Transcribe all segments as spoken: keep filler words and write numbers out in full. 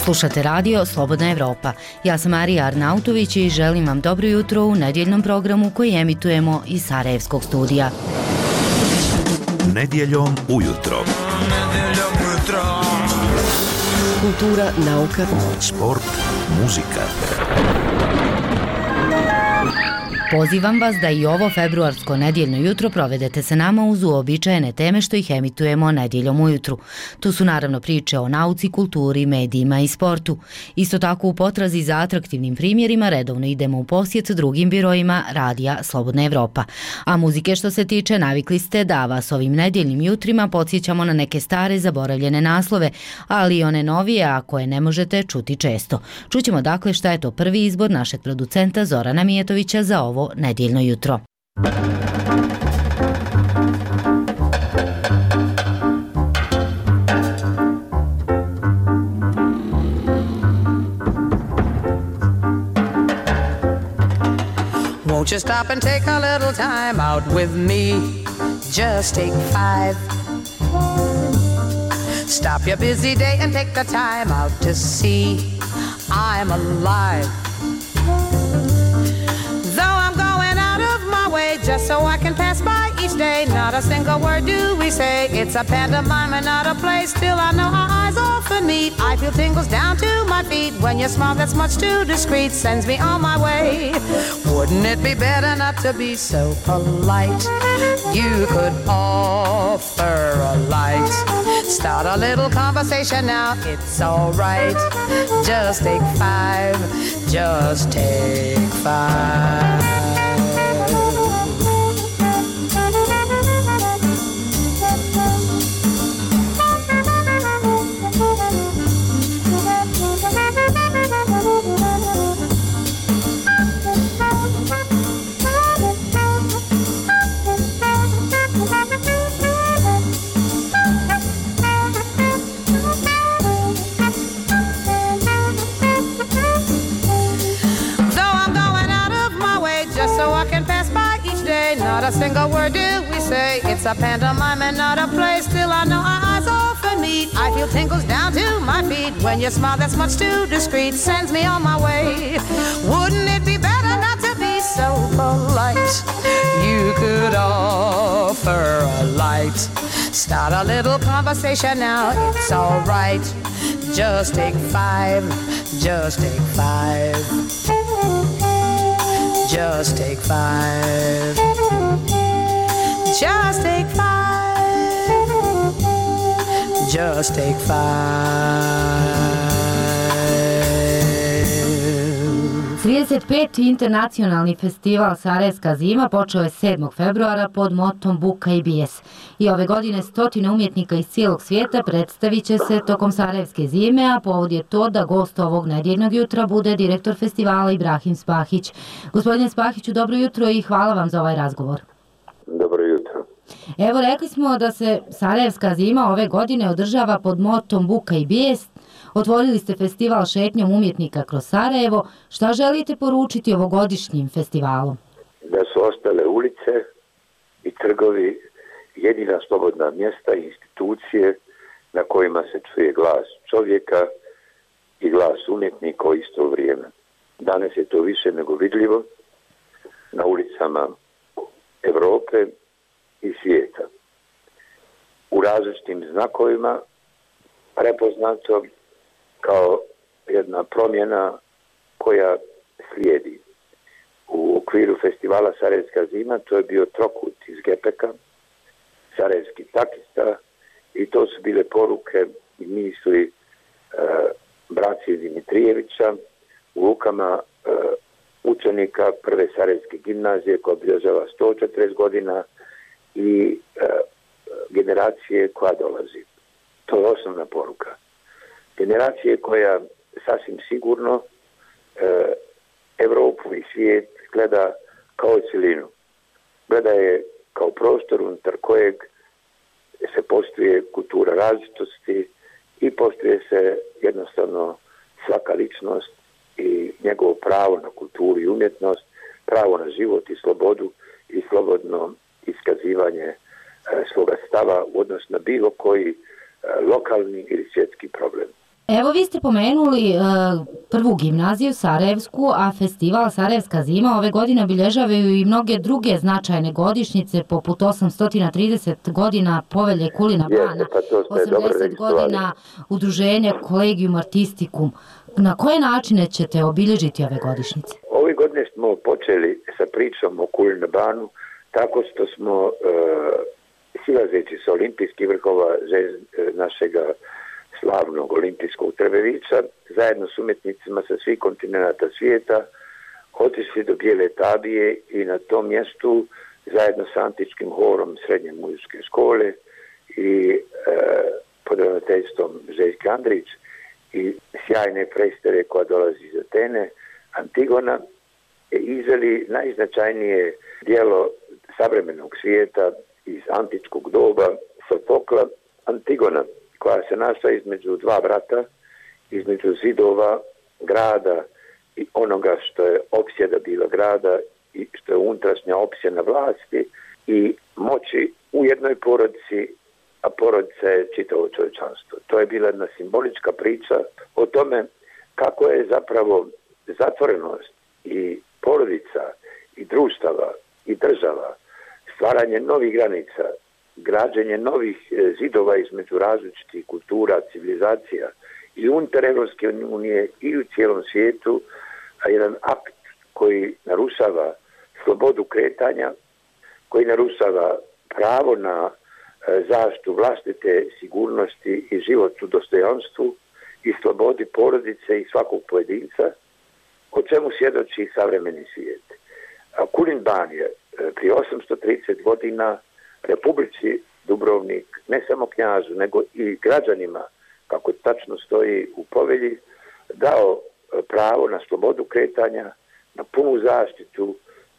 Slušate radio Slobodna Evropa. Ja sam Marija Arnautović i želim vam dobro jutro u nedjeljnom programu koji emitujemo iz Sarajevskog studija. Nedjeljom ujutro. Nedjeljom ujutro. Kultura, nauka, sport, muzika. Pozivam vas da i ovo februarsko nedjeljno jutro provedete sa nama uz uobičajene teme što ih emitujemo nedjeljom ujutru. Tu su naravno priče o nauci, kulturi, medijima i sportu. Isto tako u potrazi za atraktivnim primjerima redovno idemo u posjet drugim birojima radija Slobodna Evropa. A muzike što se tiče navikli ste da vas ovim nedjeljnim jutrima podsjećamo na neke stare zaboravljene naslove, ali i one novije, a koje ne možete čuti često. Čućemo dakle šta je to prvi izbor našeg producenta Zorana Mijetovića za ovo nedjeljno jutro. Won't you stop and take a little time out with me? Just take five. Stop your busy day and take the time out to see I'm alive. Just so I can pass by each day, not a single word do we say. It's a pantomime and not a play. Still I know our eyes often meet. I feel tingles down to my feet when your smile that's much too discreet sends me on my way. Wouldn't it be better not to be so polite? You could offer a light. Start a little conversation now, it's alright. Just take five, just take five. Not a single word do we say. It's a pantomime and not a play. Still I know our eyes often meet. I feel tingles down to my feet when your smile that's much too discreet sends me on my way. Wouldn't it be better not to be so polite? You could offer a light. Start a little conversation now, it's alright. Just take five, just take five. Just take five. Just take five. Just take five. trideset peti internacionalni festival Sarajevska zima počeo je sedmog februara pod motom Buka i bijes. I ove godine stotine umjetnika iz cijelog svijeta predstavit će se tokom Sarajevske zime, a povod je to da gost ovog nedjeljnog jutra bude direktor festivala Ibrahim Spahić. Gospodine Spahiću, dobro jutro i hvala vam za ovaj razgovor. Dobro jutro. Evo, rekli smo da se Sarajevska zima ove godine održava pod motom Buka i bijes. Otvorili ste festival šetnjom umjetnika kroz Sarajevo. Šta želite poručiti ovogodišnjim festivalom? Da su ostale ulice i trgovi jedina slobodna mjesta i institucije na kojima se čuje glas čovjeka i glas umjetnika u isto vrijeme. Danas je to više nego vidljivo na ulicama Europe i svijeta. U različitim znakovima prepoznato kao jedna promjena koja slijedi. U okviru festivala Sarajevska zima to je bio trokut iz Gepeka, sarajevski takista, i to su bile poruke i misli e, braće Dimitrijevića u rukama e, učenika prve sarajevske gimnazije koja obilježava sto četrdeset godina i e, generacije koja dolazi. To je osnovna poruka. Generacije koja sasvim sigurno e, Evropu i svijet gleda kao cjelinu. Gleda je kao prostor unutar kojeg se poštuje kultura različitosti i poštuje se jednostavno svaka ličnost i njegovo pravo na kulturu i umjetnost, pravo na život i slobodu i slobodno iskazivanje e, svoga stava u odnosu na bilo koji e, lokalni ili svjetski problem. Evo vi ste pomenuli uh, prvu gimnaziju Sarajevsku, a festival Sarajevska zima ove godine obilježavaju i mnoge druge značajne godišnjice, poput osamsto trideset godina Povelje Kulina Bana, pa osamdeset godina udruženja Collegium Artisticum. Na koje načine ćete obilježiti ove godišnjice? Ove godine smo počeli sa pričom o Kulina Banu tako što smo uh, silazeći sa olimpijskih vrhova našega slavnog olimpijskog Trbevića, zajedno s umjetnicima sa svih kontinenta svijeta, otišli do Bijele Tabije i na tom mjestu zajedno s antičkim horom Srednje muzičke škole i e, pod ravnateljstvom Željke Andrić i sjajne prestere koja dolazi iz Atene, Antigona, je izveli najznačajnije dijelo savremenog svijeta iz antičkog doba, Sofokla, Antigona, koja se našla između dva brata, između zidova grada i onoga što je opsjeda bila grada i što je unutrašnja opsjena vlasti i moći u jednoj porodici, a porodica je čitavo čovječanstvo. To je bila jedna simbolička priča o tome kako je zapravo zatvorenost i porodica i društava i država, stvaranje novih granica, građenje novih zidova između različitih kultura, civilizacija i unutar Evropske unije i u cijelom svijetu, a jedan akt koji narušava slobodu kretanja, koji narušava pravo na zaštitu vlastite sigurnosti i život u dostojanstvu i slobodi porodice i svakog pojedinca, o čemu svjedoči savremeni svijet. A Kulin Ban je prije osamsto trideset godina Republici Dubrovnik, ne samo knjažu, nego i građanima, kako tačno stoji u povelji, dao pravo na slobodu kretanja, na punu zaštitu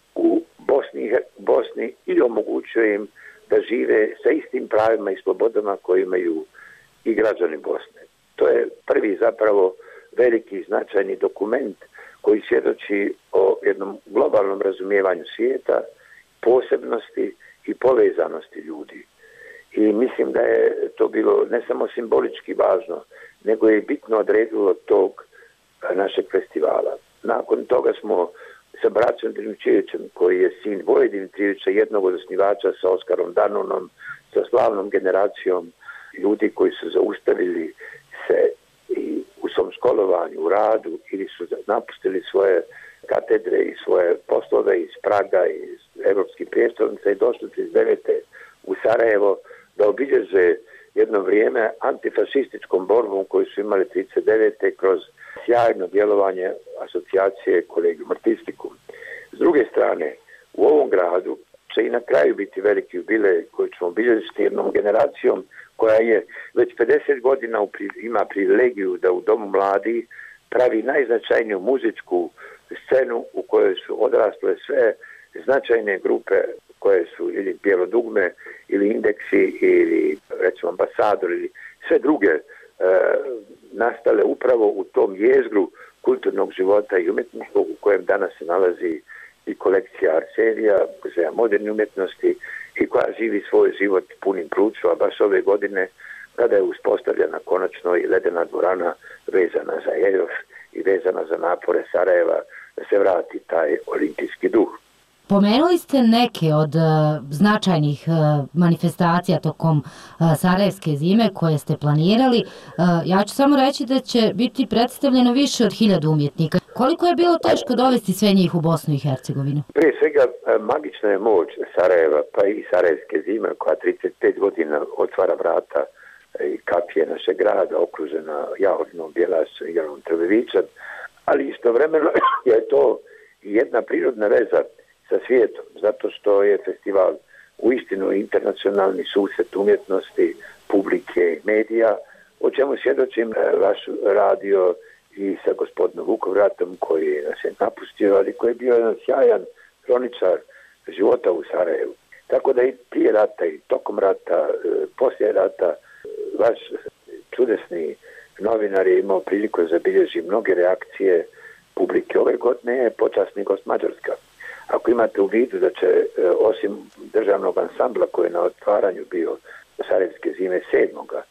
u Bosni, Bosni i omogućio im da žive sa istim pravima i slobodama koje imaju i građani Bosne. To je prvi zapravo veliki značajni dokument koji svjedoči o jednom globalnom razumijevanju svijeta, posebnosti i povezanosti ljudi. I mislim da je to bilo ne samo simbolički važno, nego je bitno odredilo tog našeg festivala. Nakon toga smo sa braćom Dimitrijevićem, koji je sin Voje Dimitrijevića, jednog od osnivača, sa Oskarom Danonom, sa slavnom generacijom ljudi koji su zaustavili se i u svom školovanju, u radu, ili su napustili svoje katedre i svoje poslove iz Praga, iz evropskih prijestolnica i došli iz devete u Sarajevo da obilježe jedno vrijeme antifašističkom borbom koju su imali trideset devete kroz sjajno djelovanje asocijacije Collegium Artisticum. S druge strane, u ovom gradu će i na kraju biti veliki jubilej koji ćemo obilježiti jednom generacijom koja je već pedeset godina ima privilegiju da u Domu mladih pravi najznačajniju muzičku scenu u kojoj su odrasle sve značajne grupe koje su ili Bijelo dugme ili Indeksi ili recimo Ambasador ili sve druge e, nastale upravo u tom jezgru kulturnog života i umjetničkog u kojem danas se nalazi i kolekcija Arsenija, muzeja moderne umjetnosti i koja živi svoj život punim pluću, a baš ove godine kada je uspostavljena konačno i ledena dvorana vezana za Eljov i vezana za napore Sarajeva da se vrati taj olimpijski duh. Pomenuli ste neke od uh, značajnih uh, manifestacija tokom uh, Sarajevske zime koje ste planirali. Uh, ja ću samo reći da će biti predstavljeno više od hiljadu umjetnika. Koliko je bilo teško dovesti sve njih u Bosnu i Hercegovinu? Prije svega, magična je moć Sarajeva, pa i Sarajevske zime, koja trideset pet godina otvara vrata i kapije našeg grada, okružena Jahodinom, Bjelašćem i Jelenom Trbevićem, ali istovremeno je to jedna prirodna veza sa svijetom, zato što je festival uistinu internacionalni susret umjetnosti, publike, medija, o čemu svjedočim vaš radio i sa gospodinom Vukovratom koji nas je napustio, ali koji je bio jedan sjajan kroničar života u Sarajevu. Tako da i prije rata i tokom rata, poslije rata, vaš čudesni novinar je imao priliku da zabilježi mnoge reakcije publike. Ove godine je počasni gost Mađarska. Ako imate u vidu da će, osim državnog ansambla koji je na otvaranju bio Sarajevske zime sedmoga,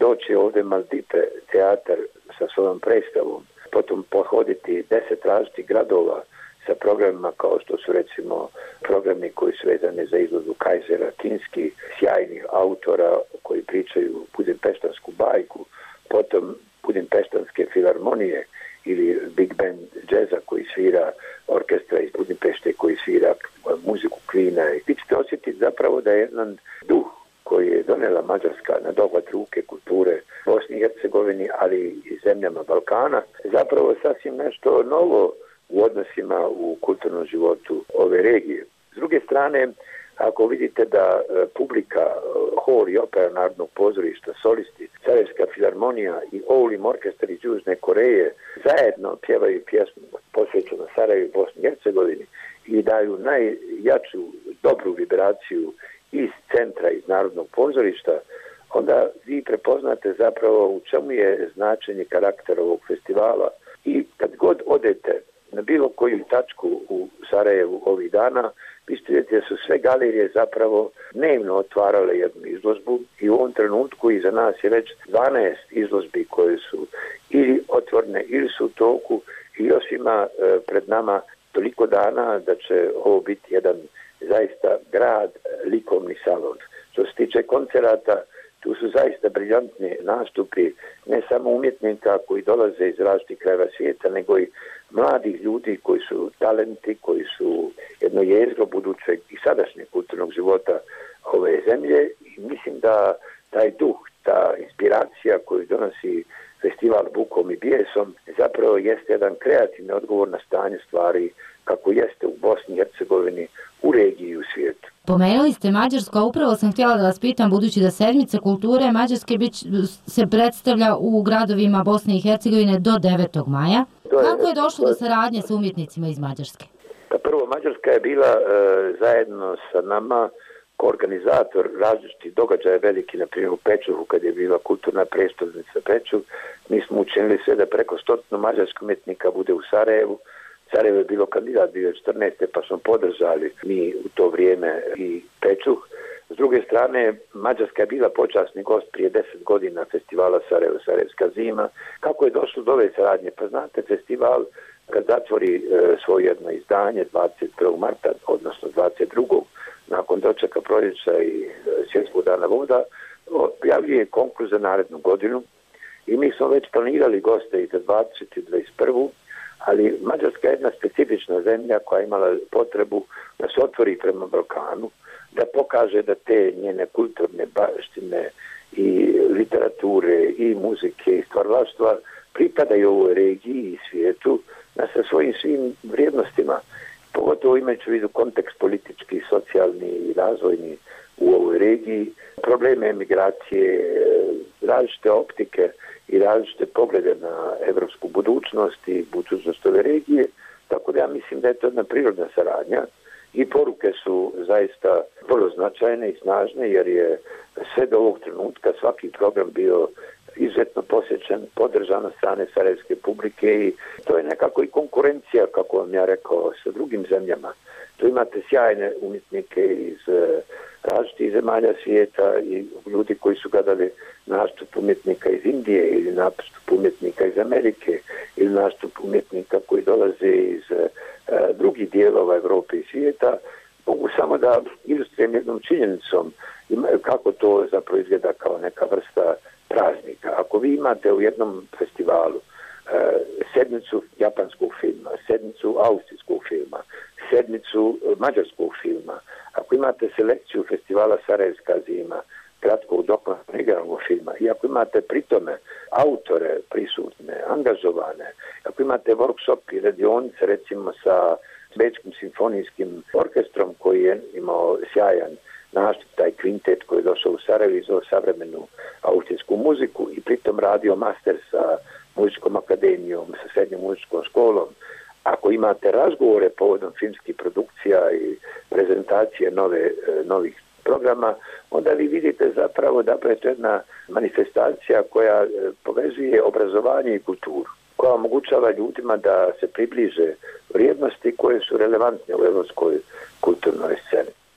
doći ovdje Maldipe teatar sa svojom predstavom, potom pohoditi deset različitih gradova sa programima kao što su recimo programi koji su vezani za izložbu Kajzera Kinski, sjajnih autora koji pričaju budimpeštansku bajku, potom budimpeštanske filharmonije ili Big Band džeza koji svira orkestra iz Budimpešte koji svira muziku Queena. I vi ćete osjetiti zapravo da je jedan duh koji je donijela Mađarska na dohvat ruke kulture Bosni i Hercegovini, ali i zemljama Balkana, zapravo sasvim nešto novo u odnosima u kulturnom životu ove regije. S druge strane, ako vidite da publika, hor i opera Narodnog pozorišta, solisti, Sarajevska filharmonija i Oulim orkestar iz Južne Koreje zajedno pjevaju pjesmu posvećenu Sarajevu i Bosni i Hercegovini i daju najjaču dobru vibraciju iz centra, iz Narodnog pozorišta, onda vi prepoznate zapravo u čemu je značenje karaktera ovog festivala. I kad god odete na bilo koju tačku u Sarajevu ovih dana, vi ćete vidjeti da su sve galerije zapravo dnevno otvarale jednu izložbu i u ovom trenutku iza nas je već dvanaest izložbi koje su ili otvorene ili su u toku i još ima e, pred nama toliko dana da će ovo biti jedan zaista grad, likovni salon. Što se tiče koncerata, tu su zaista briljantni nastupi ne samo umjetnika koji dolaze iz različitih krajeva svijeta, nego i mladih ljudi koji su talenti, koji su jedno jezgro budućeg i sadašnjeg kulturnog života ove zemlje. I mislim da taj duh, ta inspiracija koju donosi festival Bukom i bijesom zapravo jeste jedan kreativni odgovor na stanje stvari kako jeste u Bosni i Hercegovini, u regiji i u svijetu. Pomenuli ste Mađarsku, a upravo sam htjela da vas pitam, budući da sedmica kulture Mađarske se predstavlja u gradovima Bosne i Hercegovine do devetog maja. Je, Kako je došlo do saradnje sa umjetnicima iz Mađarske? Pa prvo, Mađarska je bila e, zajedno sa nama koorganizator različitih događaja veliki, na primjer u Pečuhu, kad je bila kulturna prestolnica Pečuh. Mi smo učinili sve da preko stotinu mađarskih umjetnika bude u Sarajevu. Sarajevo je bilo kandidat bio četrnaeste pa smo podržali mi u to vrijeme i Pečuh. S druge strane, Mađarska je bila počasni gost prije deset godina festivala Sarajevo, Sarajevska zima. Kako je došlo do ove saradnje? Pa znate, festival kad zatvori e, svoje jedno izdanje dvadeset prvog marta, odnosno dvadeset drugog nakon dočeka proljeća i e, svjetskog dana voda, objavljuje konkurs za narednu godinu i mi smo već planirali goste i za dvadesetu i dvadeset prvu ali Mađarska je jedna specifična zemlja koja je imala potrebu da se otvori prema Balkanu, da pokaže da te njene kulturne baštine i literature i muzike i stvaralaštva pripadaju ovoj regiji i svijetu sa svojim svim vrijednostima, pogotovo imajući u vidu kontekst politički, socijalni i razvojni u ovoj regiji, probleme emigracije, različite optike i različite poglede na evropsku budućnost i budućnost ove regije, tako da ja mislim da je to jedna prirodna saradnja i poruke su zaista vrlo značajne i snažne, jer je sve do ovog trenutka svaki program bio izuzetno posjećen, podržan od strane sarajevske publike i to je nekako i konkurencija, kako vam ja rekao, sa drugim zemljama. Tu imate sjajne umjetnike iz različitih zemalja svijeta i ljudi koji su gledali nastup umjetnika iz Indije ili nastup umjetnika iz Amerike ili nastup umjetnika koji dolaze iz uh, drugih dijelova Europe i svijeta. Mogu samo da ilustrujem jednom činjenicom kako to zapravo izgleda kao neka vrsta praznika. Ako vi imate u jednom festivalu uh, sedmicu japanskog filma, sedmicu austrijskog filma, sedmicu mađarskog filma, ako imate selekciju festivala Sarajevska zima, kratkog dokumentarnog igranog filma, i ako imate pritome autore prisutne, angažovane, ako imate workshop i radionice recimo sa Bečkim simfonijskim orkestrom koji je imao sjajan nastup, taj kvintet koji je došao u Sarajevo i izveo savremenu austrijsku muziku i pritom radio master sa muzičkom akademijom, sa srednjom muzičkom školom. Ako imate razgovore povodom filmskih produkcija i prezentacije nove, novih programa, onda vi vidite zapravo da je to jedna manifestacija koja povezuje obrazovanje i kulturu, koja omogućava ljudima da se približe vrijednosti koje su relevantne u evropskoj kulturnoj sceni.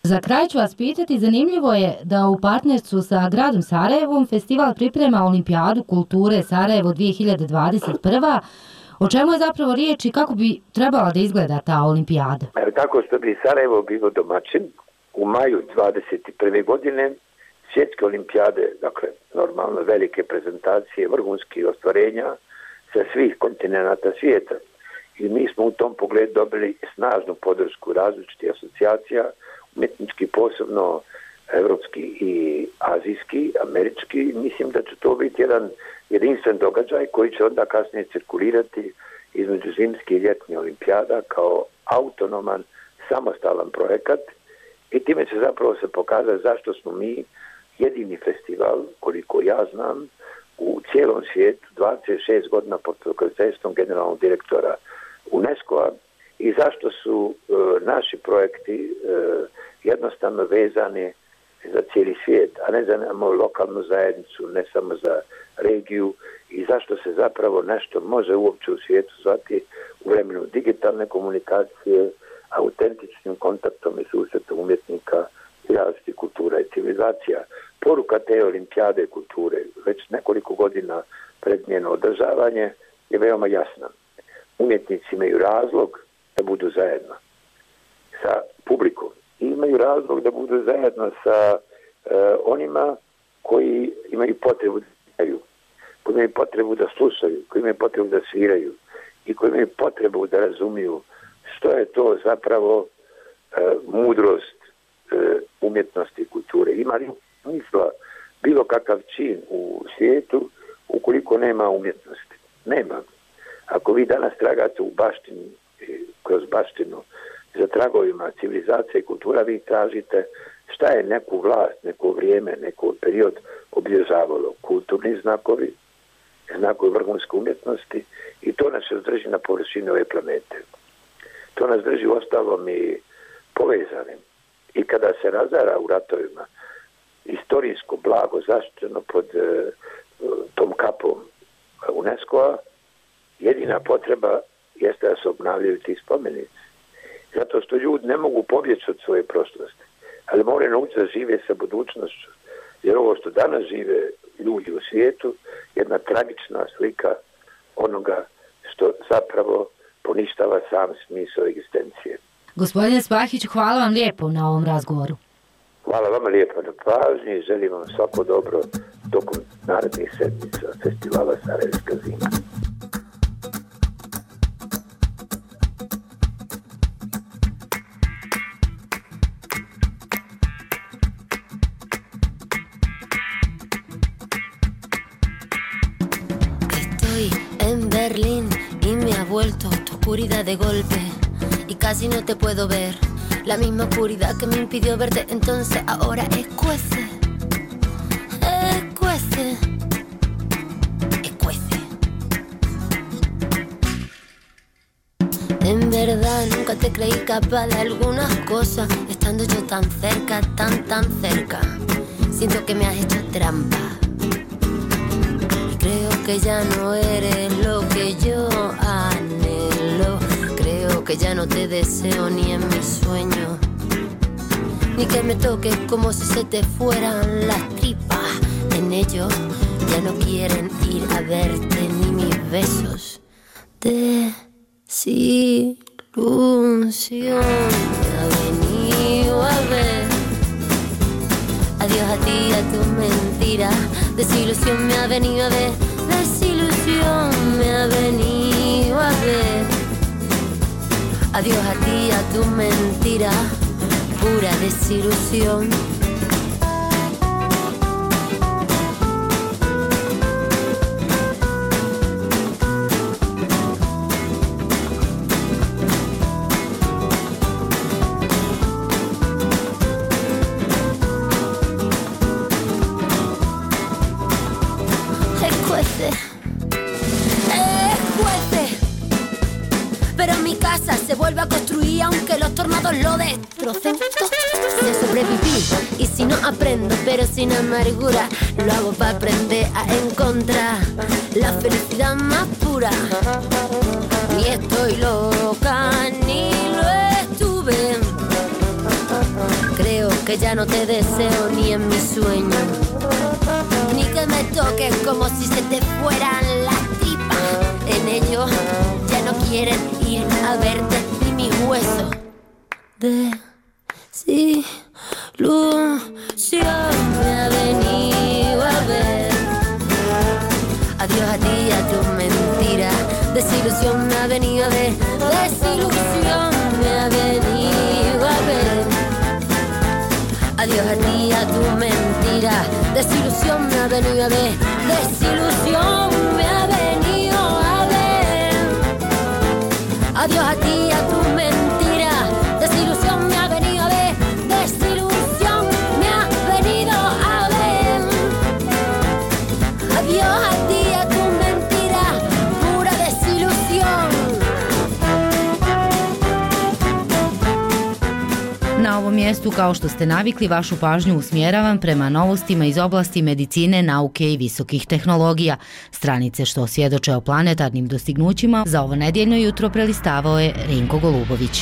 Za kraj ću vas pitati, zanimljivo je da u partnerstvu sa gradom Sarajevom festival priprema Olimpijadu kulture Sarajevo dvije hiljade dvadeset prva. O čemu je zapravo riječ i kako bi trebala da izgleda ta olimpijada? Tako što bi Sarajevo bilo domaćin u maju dvadeset prve godine svjetske olimpijade, dakle normalno velike prezentacije, vrhunskih ostvarenja sa svih kontinenata svijeta. I mi smo u tom pogledu dobili snažnu podršku različitih asocijacija, umjetnički, posebno evropski i azijski, američki. Mislim da će to biti jedan jedinstven događaj koji će onda kasnije cirkulirati između zimske i ljetne olimpijada kao autonoman, samostalan projekat i time će zapravo se pokazati zašto smo mi jedini festival, koliko ja znam, u cijelom svijetu, dvadeset šest godina pod pokroviteljstvom generalnog direktora UNESCO-a i zašto su e, naši projekti e, jednostavno vezani za cijeli svijet, a ne za samo lokalnu zajednicu, ne samo za regiju i zašto se zapravo nešto može uopće u svijetu zvati u vremenu digitalne komunikacije, autentičnim kontaktom i susretom umjetnika i različitih kultura i civilizacija. Poruka te olimpijade kulture već nekoliko godina pred njeno održavanje je veoma jasna. Umjetnici imaju razlog da budu zajedno sa publikom i imaju razlog da budu zajedno sa uh, onima koji imaju potrebu da sviraju, koji imaju potrebu da slušaju, koji imaju potrebu da sviraju i koji imaju potrebu da razumiju što je to zapravo uh, mudrost uh, umjetnosti i kulture. Ima li smisla bilo kakav čin u svijetu ukoliko nema umjetnosti? Nema. Ako vi danas tragate u baštini, kroz baštinu, za tragovima civilizacije i kultura, vi tražite šta je neku vlast, neko vrijeme, neko period obilježavalo. Kulturni znakovi, znakovi vrhunske umjetnosti i to nas drži na površini ove planete. To nas drži ostalom i povezanim. I kada se razara u ratovima istorijsko blago zaštićeno pod uh, tom kapom UNESCO-a, jedina potreba jeste da se obnavljaju ti spomenici. Zato što ljudi ne mogu pobjeći od svoje prošlosti, ali moraju naučiti da žive sa budućnošću. Jer ovo što danas žive ljudi u svijetu je jedna tragična slika onoga što zapravo poništava sam smisao egzistencije. Gospodine Spahić, hvala vam lijepo na ovom razgovoru. Hvala vama lijepo na pažnji i želim vam svako dobro tokom narednih sedmica festivala Sarajevska zima. Vuelto tu oscuridad de golpe y casi no te puedo ver. La misma oscuridad que me impidió verte entonces ahora escuece, escuece, escuece. En verdad nunca te creí capaz de algunas cosas, estando yo tan cerca, tan tan cerca. Siento que me has hecho trampa. Creo que ya no eres lo que yo anhelo. Creo que ya no te deseo ni en mis sueños, ni que me toques como si se te fueran las tripas. En ellos ya no quieren ir a verte ni mis besos. Desilusión me ha venido a ver. Adiós a ti, a tu mentira. Desilusión me ha venido a ver. Desilusión me ha venido a ver. Adiós a ti, a tu mentira. Pura desilusión. Vuelve a construir aunque los tornados lo destrocen. Sé sobrevivir y si no aprendo, pero sin amargura, lo hago para aprender a encontrar la felicidad más pura. Ni estoy loca ni lo estuve. Creo que ya no te deseo ni en mi sueño, ni que me toques como si se te fueran las tripas. En ello ya no quieren ir a verte ni mis huesos. Desilusión me ha venido a ver. Adiós a ti y a tu mentira. Desilusión me ha venido a ver. Desilusión me ha venido a ver. Adiós a ti y a tu mentira. Desilusión me ha venido a ver. Desilusión me ha venido a ver. Adiós a ti y a tu mentira. Desilusión me ha venido a ver. Desilusión me ha venido a ver. Adiós a ti y a tu mentira. Pura desilusión. Na ovom mjestu, kao što ste navikli, vašu pažnju usmjeravam prema novostima iz oblasti medicine, nauke i visokih tehnologija. Stranice što svjedoče o planetarnim dostignućima za ovo nedjeljno jutro prelistavao je Rinko Golubović.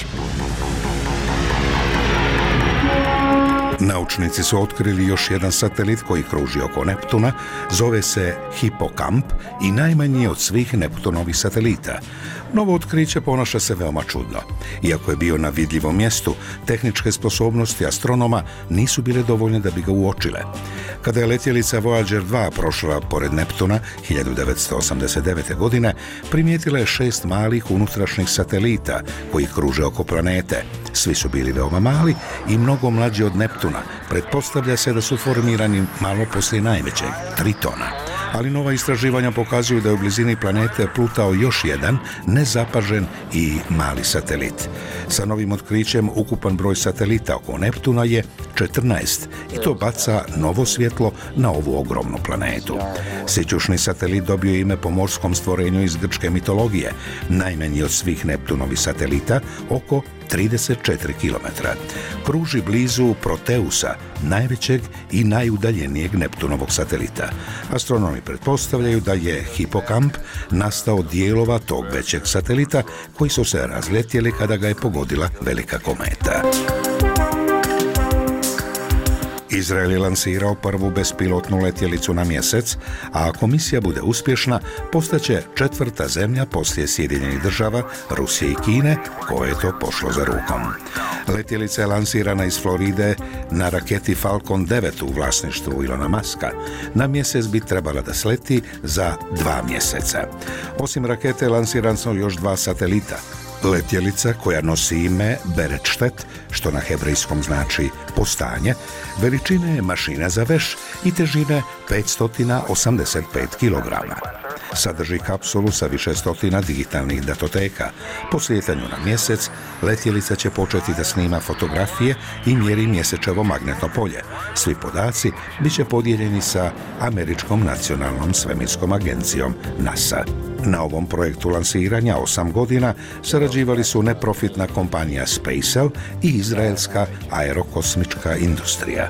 Naučnici su otkrili još jedan satelit koji kruži oko Neptuna, zove se Hippokamp i najmanji je od svih Neptunovih satelita. Novo otkriće ponaša se veoma čudno. Iako je bio na vidljivom mjestu, tehničke sposobnosti astronoma nisu bile dovoljne da bi ga uočile. Kada je letjelica Voyager dva prošla pored Neptuna hiljadu devetsto osamdeset devete. godine, primijetila je šest malih unutrašnjih satelita koji kruže oko planete. Svi su bili veoma mali i mnogo mlađi od Neptuna. Pretpostavlja se da su formirani malo poslije najvećeg, Tritona. Ali nova istraživanja pokazuju da je u blizini planete plutao još jedan nezapažen i mali satelit. Sa novim otkrićem ukupan broj satelita oko Neptuna je četrnaest i to baca novo svjetlo na ovu ogromnu planetu. Sićušni satelit dobio je ime po morskom stvorenju iz grčke mitologije, najmanji od svih Neptunovih satelita, oko trideset četiri kilometra. Kruži blizu Proteusa, najvećeg i najudaljenijeg Neptunovog satelita. Astronomi pretpostavljaju da je Hippokamp nastao dijelova tog većeg satelita koji su se razletjeli kada ga je pogodila velika kometa. Izrael je lansirao prvu bespilotnu letjelicu na mjesec, a ako misija bude uspješna, postaće četvrta zemlja poslije Sjedinjenih država, Rusije i Kine, koje je to pošlo za rukom. Letjelica je lansirana iz Floride na raketi Falcon devet u vlasništvu Ilona Muska. Na mjesec bi trebala da sleti za dva mjeseca. Osim rakete lansiran su još dva satelita. Letjelica, koja nosi ime Beretštet, što na hebrejskom znači postanje, veličine je mašina za veš i težine petsto osamdeset pet kilograma. Sadrži kapsulu sa više stotina digitalnih datoteka. Po slijetanju na mjesec, letjelica će početi da snima fotografije i mjeri mjesečevo magnetno polje. Svi podaci bit će podijeljeni sa Američkom nacionalnom svemirskom agencijom NASA. Na ovom projektu lansiranja osam godina sarađivali su neprofitna kompanija SpaceL i izraelska aerokosmička industrija.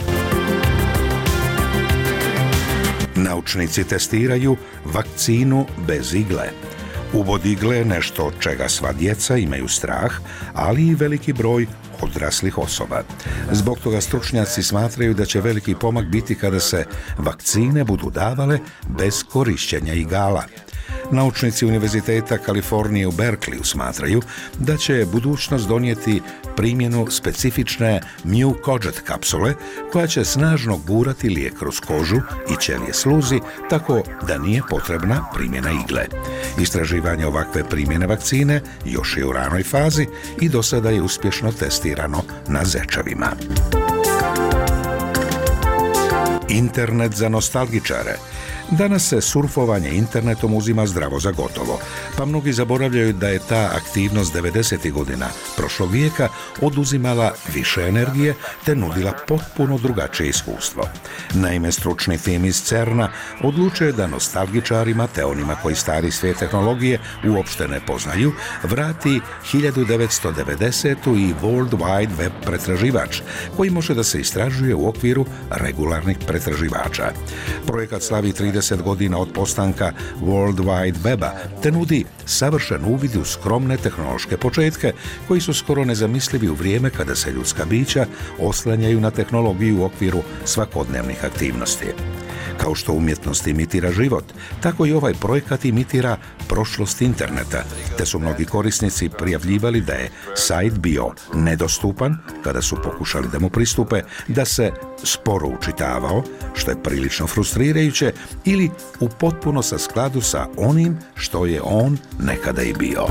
Naučnici testiraju vakcinu bez igle. Uvod igle je nešto od čega sva djeca imaju strah, ali i veliki broj odraslih osoba. Zbog toga stručnjaci smatraju da će veliki pomak biti kada se vakcine budu davale bez korišćenja igala. Naučnici Univerziteta Kalifornije u Berkeleyu smatraju da će budućnost donijeti primjenu specifične Mu-Coget kapsule koja će snažno gurati lijek kroz kožu i ćelije sluzi tako da nije potrebna primjena igle. Istraživanje ovakve primjene vakcine još je u ranoj fazi i do sada je uspješno testirano na zečevima. Internet za nostalgičare. Danas se surfovanje internetom uzima zdravo za gotovo, pa mnogi zaboravljaju da je ta aktivnost devedesetih godina prošlog vijeka oduzimala više energije te nudila potpuno drugačije iskustvo. Naime, stručni tim iz CERN-a odlučuje da nostalgičarima te onima koji stari svijet tehnologije uopšte ne poznaju, vrati hiljadu devetsto devedesetu i World Wide Web pretraživač, koji može da se istražuje u okviru regularnih pretraživača. Projekat slavi trideset trideset godina od postanka World Wide Weba, te nudi savršen uvid u skromne tehnološke početke koji su skoro nezamislivi u vrijeme kada se ljudska bića oslanjaju na tehnologiju u okviru svakodnevnih aktivnosti. Kao što umjetnost imitira život, tako i ovaj projekat imitira prošlost interneta, te su mnogi korisnici prijavljivali da je sajt bio nedostupan kada su pokušali da mu pristupe, da se sporo učitavao, što je prilično frustrirajuće, ili u potpuno sa skladu sa onim što je on nekada i bio.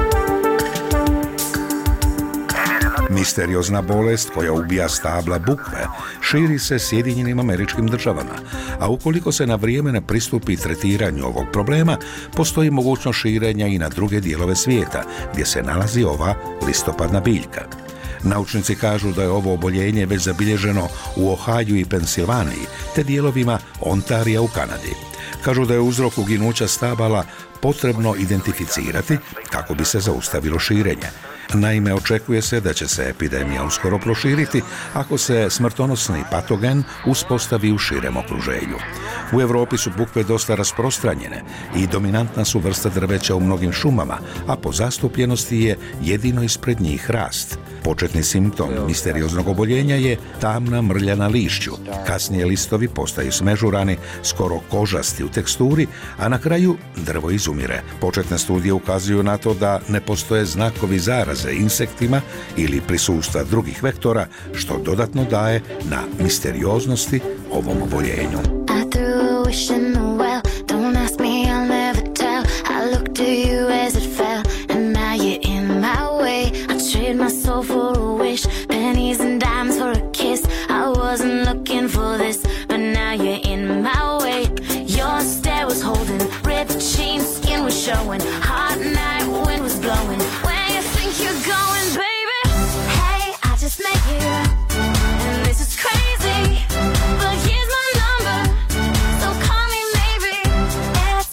Misteriozna bolest koja ubija stabla bukve širi se Sjedinjenim Američkim Državama, a ukoliko se na vrijeme ne pristupi tretiranju ovog problema, postoji mogućnost širenja i na druge dijelove svijeta gdje se nalazi ova listopadna biljka. Naučnici kažu da je ovo oboljenje već zabilježeno u Ohaju i Pensilvaniji, te dijelovima Ontarija u Kanadi. Kažu da je uzrok uginuća stabala potrebno identificirati kako bi se zaustavilo širenje. Naime, očekuje se da će se epidemija uskoro proširiti ako se smrtonosni patogen uspostavi u širem okruženju. U Europi su bukve dosta rasprostranjene i dominantna su vrsta drveća u mnogim šumama, a po zastupljenosti je jedino ispred njih rast. Početni simptom misterioznog oboljenja je tamna mrlja na lišću. Kasnije listovi postaju smežurani, skoro kožasti u teksturi, a na kraju drvo izumire. Početne studije ukazuju na to da ne postoje znakovi zaraze insektima ili prisustva drugih vektora, što dodatno daje na misterioznosti ovom oboljenju. Trade my soul for a wish, pennies and dimes for a kiss. I wasn't looking for this, but now you're in my way. Your stare was holding, ripped jeans, skin was showing. Hot night, wind was blowing. Where you think you're going, baby? Hey, I just met you, and this is crazy. But here's my number, so call me maybe.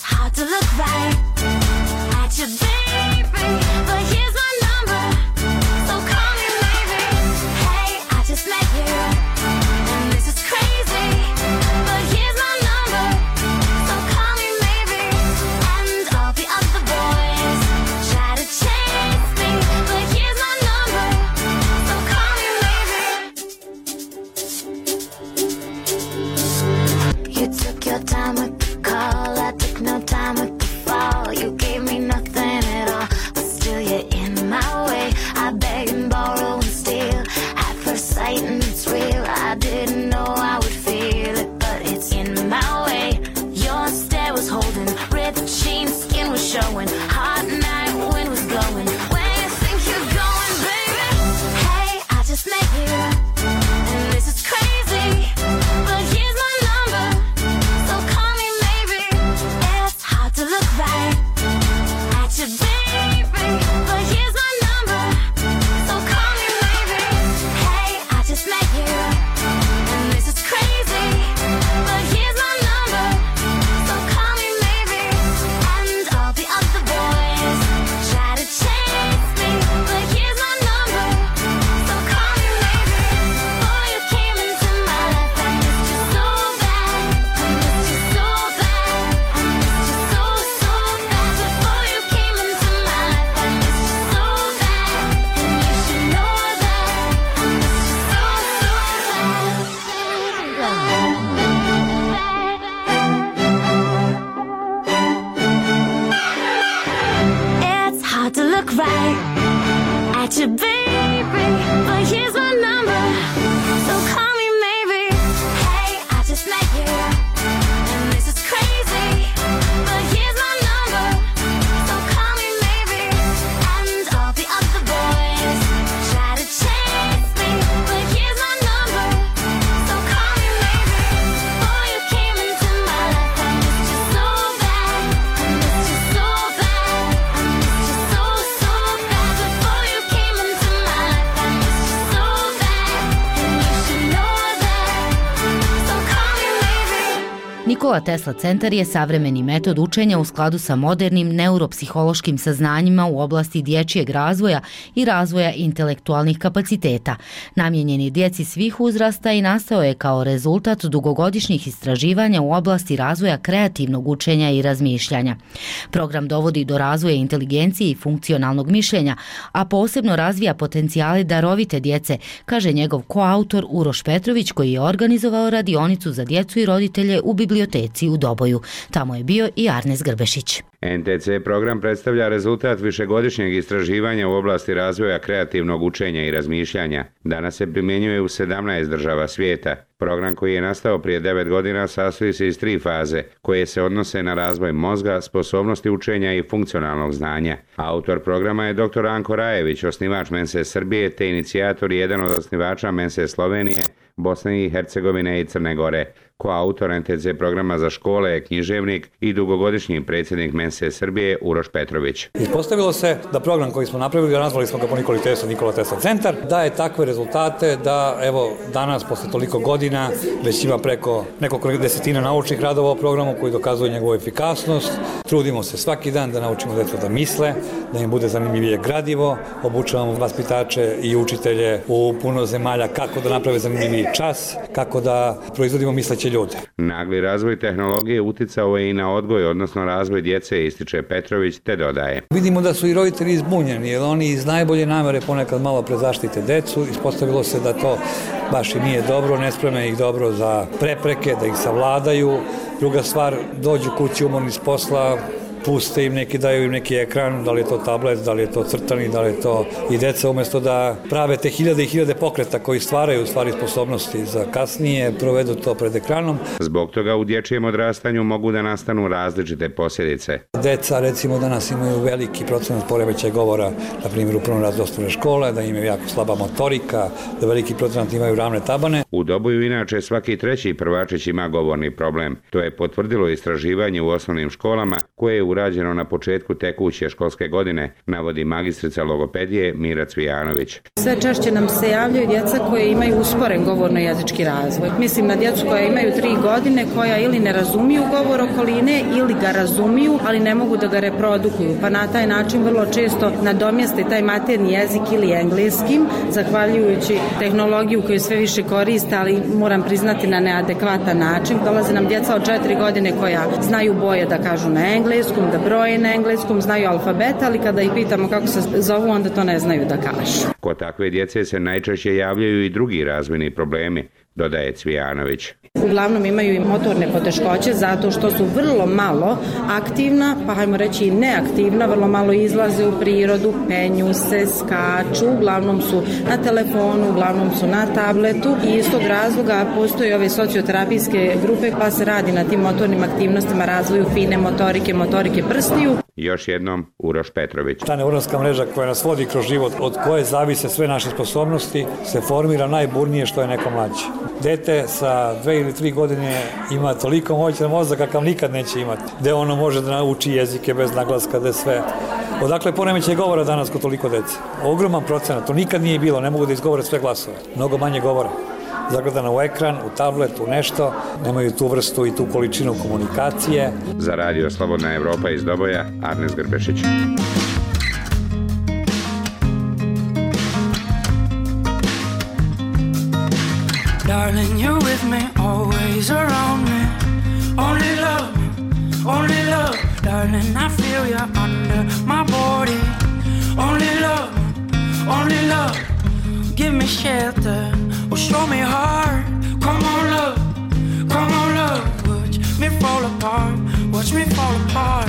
Nikola Tesla centar je savremeni metod učenja u skladu sa modernim neuropsihološkim saznanjima u oblasti dječjeg razvoja i razvoja intelektualnih kapaciteta. Namijenjen je djeci svih uzrasta i nastao je kao rezultat dugogodišnjih istraživanja u oblasti razvoja kreativnog učenja i razmišljanja. Program dovodi do razvoja inteligencije i funkcionalnog mišljenja, a posebno razvija potencijale darovite djece, kaže njegov koautor Uroš Petrović, koji je organizovao radionicu za djecu i roditelje u biblioteci u Doboju. Tamo je bio i Arnes Grbešić. en te ce program predstavlja rezultat višegodišnjeg istraživanja u oblasti razvoja kreativnog učenja i razmišljanja. Danas se primjenjuje u sedamnaest država svijeta. Program koji je nastao prije devet godina sastoji se iz tri faze, koje se odnose na razvoj mozga, sposobnosti učenja i funkcionalnog znanja. Autor programa je doktor Anko Rajević, osnivač Mense Srbije, te inicijator i jedan od osnivača Mense Slovenije, Bosne i Hercegovine i Crne Gore. Koautor en te ce programa za škole je književnik i dugogodišnji predsjednik Mense Srbije Uroš Petrović. Ispostavilo se da program koji smo napravili, nazvali smo ga po Nikoli Tesla, Nikola Tesla centar, daje takve rezultate da evo danas posle toliko godina već ima preko nekoliko desetina naučnih radova o programu koji dokazuju njegovu efikasnost. Trudimo se svaki dan da naučimo djecu da misle, da im bude zanimljivije gradivo, obučavamo vaspitače i učitelje u puno zemalja kako da naprave zanimljiviji čas, kako da proizvodimo misleće ljude. Nagli razvoj tehnologije uticao je i na odgoj, odnosno razvoj djece, ističe Petrović, te dodaje. Vidimo da su i roditelji izbunjeni, jer oni iz najbolje namere ponekad malo prezaštite decu. Ispostavilo se da to baš i nije dobro, ne spreme ih dobro za prepreke, da ih savladaju. Druga stvar, dođu kući umorni s posla, puste im neki, daju im neki ekran, da li je to tablet, da li je to crtani, da li je to i deca umjesto da prave te hiljade i hiljade pokreta koji stvaraju u stvari sposobnosti za kasnije, provedu to pred ekranom. Zbog toga u dječjem odrastanju mogu da nastanu različite posljedice. Deca recimo danas imaju veliki procenat poremećaja govora, na primjer u prvom razredu osnovne škole, da imaju jako slaba motorika, da veliki procenat imaju ravne tabane. U Doboju inače svaki treći prvačić ima govorni problem. To je potvrdilo istraživanje u osnovnim školama koje je urađeno na početku tekuće školske godine, navodi magistrica logopedije Mira Cvijanović. Sve češće nam se javljaju djeca koje imaju usporen govorno-jezički razvoj. Mislim na djecu koja imaju tri godine, koja ili ne razumiju govor okoline ili ga razumiju, ali ne mogu da ga reprodukuju, pa na taj način vrlo često nadomjeste taj materni jezik ili engleskim, zahvaljujući tehnologiju koju sve više koriste, ali moram priznati na neadekvatan način. Dolaze nam djeca od četiri godine koja znaju boje da kažu na engleskom, da broje na engleskom, znaju alfabet, ali kada ih pitamo kako se zovu, onda to ne znaju da kažu. Kod takve djece se najčešće javljaju i drugi razvojni problemi, dodaje Cvijanović. Uglavnom imaju i motorne poteškoće zato što su vrlo malo aktivna, pa hajmo reći i neaktivna, vrlo malo izlaze u prirodu, penju se, skaču, uglavnom su na telefonu, uglavnom su na tabletu i iz tog razloga postoje ove socioterapijske grupe pa se radi na tim motornim aktivnostima, razvoju fine motorike, motorike prstiju. Još jednom Uroš Petrović. Ta neuronska mreža koja nas vodi kroz život, od koje zavise sve naše sposobnosti, se formira najburnije što je neko mlađe. Dete sa dve ili tri godine ima toliko moćan mozak kakav nikad neće imati, gde ono može da nauči jezike bez naglaska, gde sve. Odakle poremećaj govora danas kod toliko dece? Ogroman procenat, to nikad nije bilo, ne mogu da izgovore sve glasove, mnogo manje govora. Zagledana u ekran, u tablet, u nešto, nemaju tu vrstu i tu količinu komunikacije. Za radio Slobodna Evropa iz Doboja, Arnes Grbešić. Darling, you're with me, always around me. Only love, only love. Darling, I feel you under my body. Only love, only love. Give me shelter, or show me heart. Come on, love, come on, love. Watch me fall apart, watch me fall apart.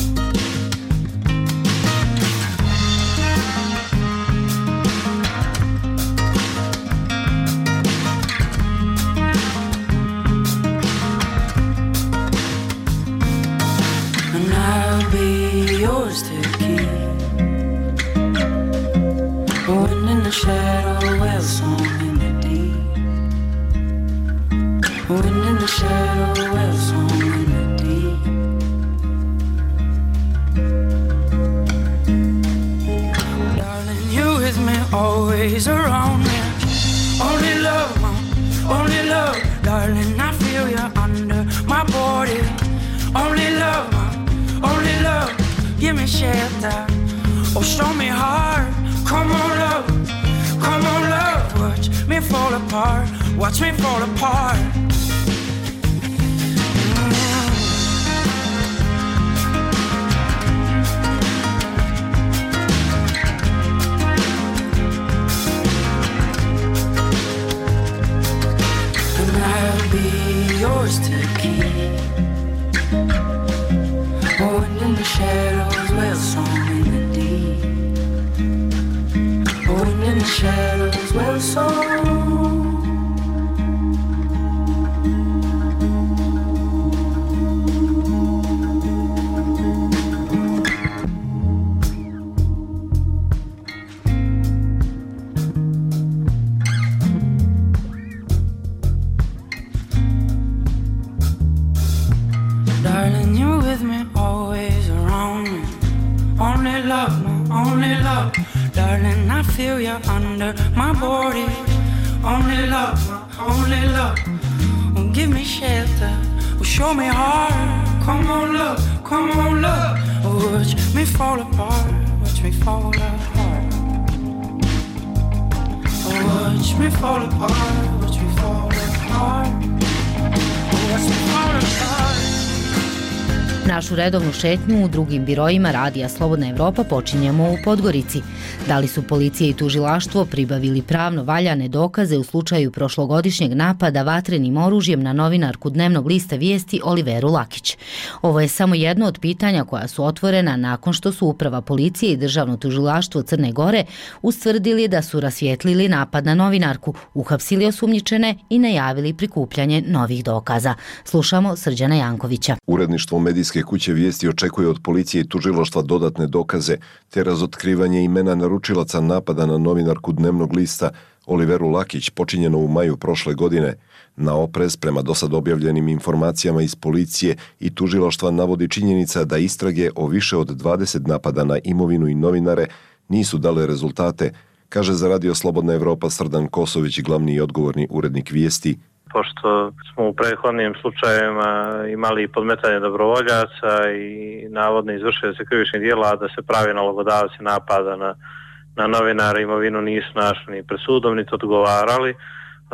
And I'll be yours to keep. When in the shadow, well, song in the deep. When in the shadow, well, song in the deep. Darling, you with me, always around me. Only love, only love. Darling, I feel you under my body. me shelter, or show me heart. Come on, love, come on, love. Watch me fall apart, watch me fall apart. I'll be yours to keep. Oh, and in the shadows, well, song in the deep. Oh, and in the shadows, well, song. Darling, you're with me, always around me. Only love, no, only love. Darling, I feel you under my body. Only love, no, only love. Oh, give me shelter, oh, show me heart. Come on, love, come on, love. Oh, watch me fall apart, watch me fall apart. Oh, watch me fall apart, watch me fall apart. Oh, watch me fall apart. Našu redovnu šetnju u drugim biroima Radija Slobodna Evropa počinjemo u Podgorici. Da li su policija i tužilaštvo pribavili pravno valjane dokaze u slučaju prošlogodišnjeg napada vatrenim oružjem na novinarku dnevnog lista Vijesti Oliveru Lakić? Ovo je samo jedno od pitanja koja su otvorena nakon što su Uprava policije i Državno tužilaštvo Crne Gore ustvrdili da su rasvijetlili napad na novinarku, uhapsili osumnjičene i najavili prikupljanje novih dokaza. Slušamo Srđana Jankovića. Uredništvo medijske kuće Vijesti očekuje od policije i tužilaštva dodatne dokaze te razotkrivanje imena naručilaca napada na novinarku dnevnog lista Oliveru Lakić počinjeno u maju prošle godine. Na oprez prema dosad objavljenim informacijama iz policije i tužilaštva navodi činjenica da istrage o više od dvadeset napada na imovinu i novinare nisu dale rezultate, kaže za Radio Slobodna Evropa Srdan Kosović, glavni i odgovorni urednik Vijesti. Pošto smo u prethodnim slučajevima imali podmetanje dobrovoljaca i navodno izvršili se krivičnih dijela, da se pravi nalogodavci napada na, na novinare, imovinu nisu našli ni pred sudom, niti odgovarali. E,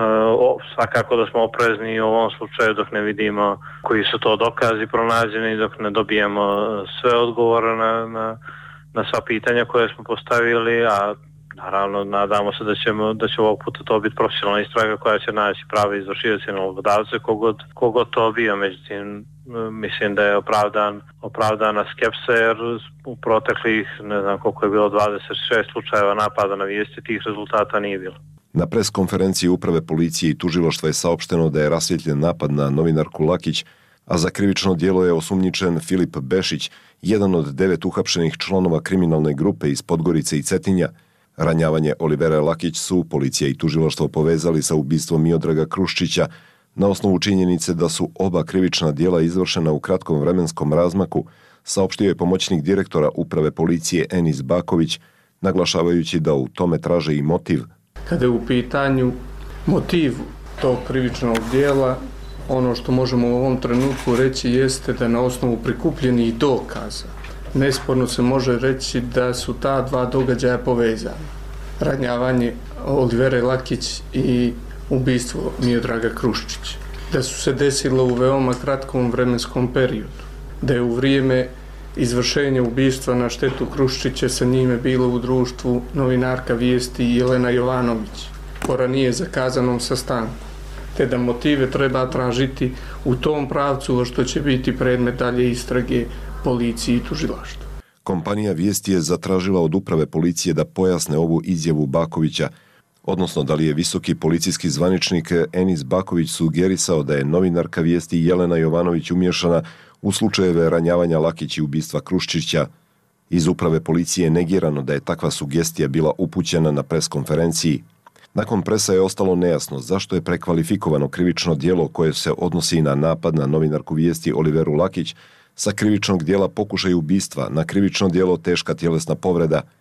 o, svakako da smo oprezni u ovom slučaju dok ne vidimo koji su to dokazi pronađeni, dok ne dobijemo sve odgovore na, na, na sva pitanja koje smo postavili, a naravno, nadamo se da, ćemo, da će ovog puta to biti profesionalna istraga koja će naći pravi izvršioci i nalogodavce, kogod, kogod to bio. Međutim, mislim da je opravdan, opravdana skepsa, jer u proteklih, ne znam koliko je bilo, dvadeset šest slučajeva napada na Vijesti, tih rezultata nije bilo. Na pres konferenciji Uprave policije i tužilaštva je saopšteno da je rasvjetljen napad na novinarku Lakić, a za krivično djelo je osumnjičen Filip Bešić, jedan od devet uhapšenih članova kriminalne grupe iz Podgorice i Cetinja. Ranjavanje Olivere Lakić su policija i tužilaštvo povezali sa ubistvom Miodraga Kruščića na osnovu činjenice da su oba krivična djela izvršena u kratkom vremenskom razmaku, saopštio je pomoćnik direktora Uprave policije Enis Baković, naglašavajući da u tome traže i motiv. Kada je u pitanju motiv tog krivičnog djela, ono što možemo u ovom trenutku reći jeste da na osnovu prikupljenih dokaza nesporno se može reći da su ta dva događaja povezana. Ranjavanje Olivere Lakić i ubistvo Miodraga Kruščića. Da su se desilo u veoma kratkom vremenskom periodu. Da je u vrijeme izvršenja ubistva na štetu Kruščića sa njime bilo u društvu novinarka Vijesti Jelena Jovanović po ranije zakazanom sastanku. Te da motive treba tražiti u tom pravcu, što će biti predmet dalje istrage policiji i tužilaštvu. Kompanija Vijesti je zatražila od Uprave policije da pojasne ovu izjavu Bakovića, odnosno da li je visoki policijski zvaničnik Enis Baković sugerisao da je novinarka Vijesti Jelena Jovanović umješana u slučajeve ranjavanja Lakić i ubistva Kruščića. Iz Uprave policije je negirano da je takva sugestija bila upućena na pres konferenciji. Nakon presa je ostalo nejasno zašto je prekvalifikovano krivično djelo koje se odnosi na napad na novinarku Vijesti Oliveru Lakić sa krivičnog djela pokušaj ubistva na krivično djelo teška tjelesna povreda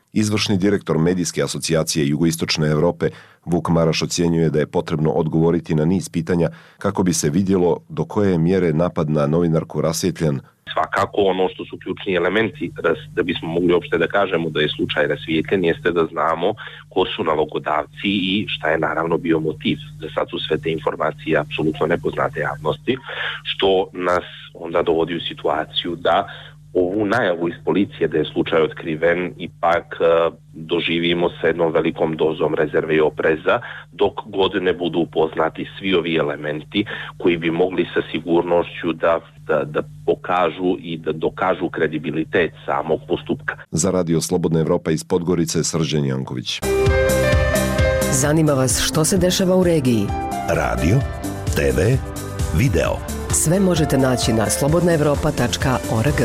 Izvršni direktor Medijske asocijacije Jugoistočne Evrope Vuk Maraš ocjenjuje da je potrebno odgovoriti na niz pitanja kako bi se vidjelo do koje mjere napad na novinarku rasvjetljen. Svakako ono što su ključni elementi da bismo mogli uopšte da kažemo da je slučaj rasvijetljen jeste da znamo ko su nalogodavci i šta je naravno bio motiv. Za sad su sve te informacije apsolutno nepoznate javnosti, što nas onda dovodi u situaciju da ovu najavu iz policije da je slučaj otkriven ipak uh, doživimo sa jednom velikom dozom rezerve i opreza dok god ne budu upoznati svi ovi elementi koji bi mogli sa sigurnošću da, da, da pokažu i da dokažu kredibilitet samog postupka. Za Radio Slobodna Evropa iz Podgorice Srđan Janković. Zanima vas što se dešava u regiji? Radio, te ve, video. Sve možete naći na slobodna evropa tačka org.